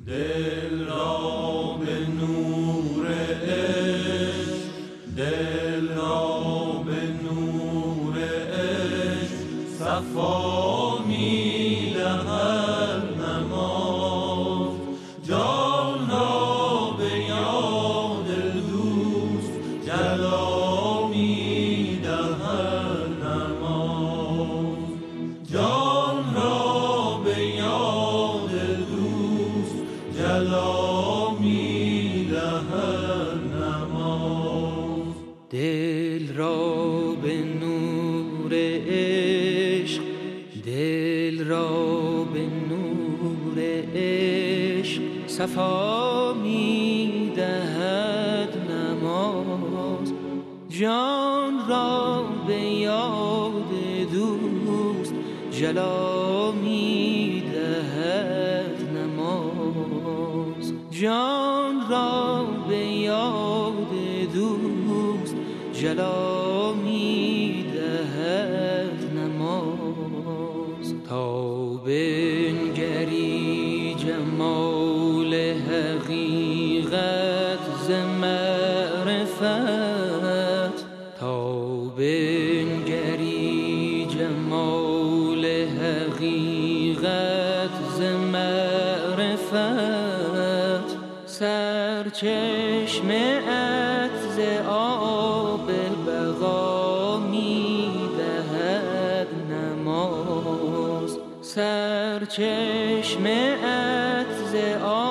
دل را به نور عشق، دل را به نور عشق صفا می دهد نماز. جان را به یاد دوست جلا می دهد نماز. جان را به یاد دوست جلا می دهد نماز. دل را به نور عشق، دل را به نور عشق صفا می دهد نماز. جان را به یاد دوست جلا می دهد نماز. جان را به یاد دوست جلا می دهد نماز. تا بنگری جمال حقیقت ز معرفت، تا بنگری جمال حقیقت ز معرفت، سرچشمه‌ات ز آب بقا می دهد نماز. سرچشمه‌ات ز آب